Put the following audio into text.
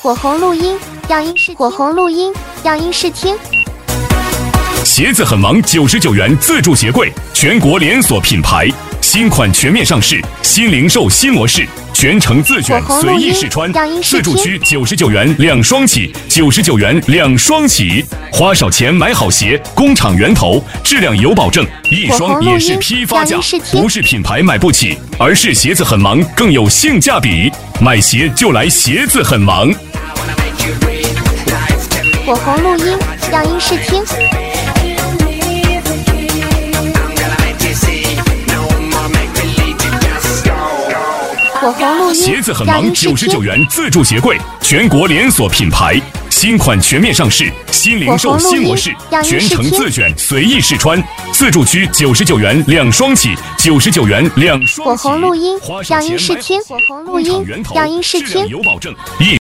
火红录音，样音试火红录音，样音试听。 鞋子很忙，99元自助鞋柜，全国连锁品牌，新款全面上市，新零售新模式，全程自选，随意试穿，自助区99元2双起，99元2双起，花少钱买好鞋，工厂源头，质量有保证，一双也是批发价，不是品牌买不起，而是鞋子很忙更有性价比，买鞋就来鞋子很忙。 火红录音，样音试听。火红录音， 鞋子很忙，99元自助鞋柜，全国连锁品牌，新款全面上市，新零售新模式，全程自选，随意试穿，自助区99元2双起，99元2双起。 火红录音，样音试听。火红录音，样音试听。 有保证。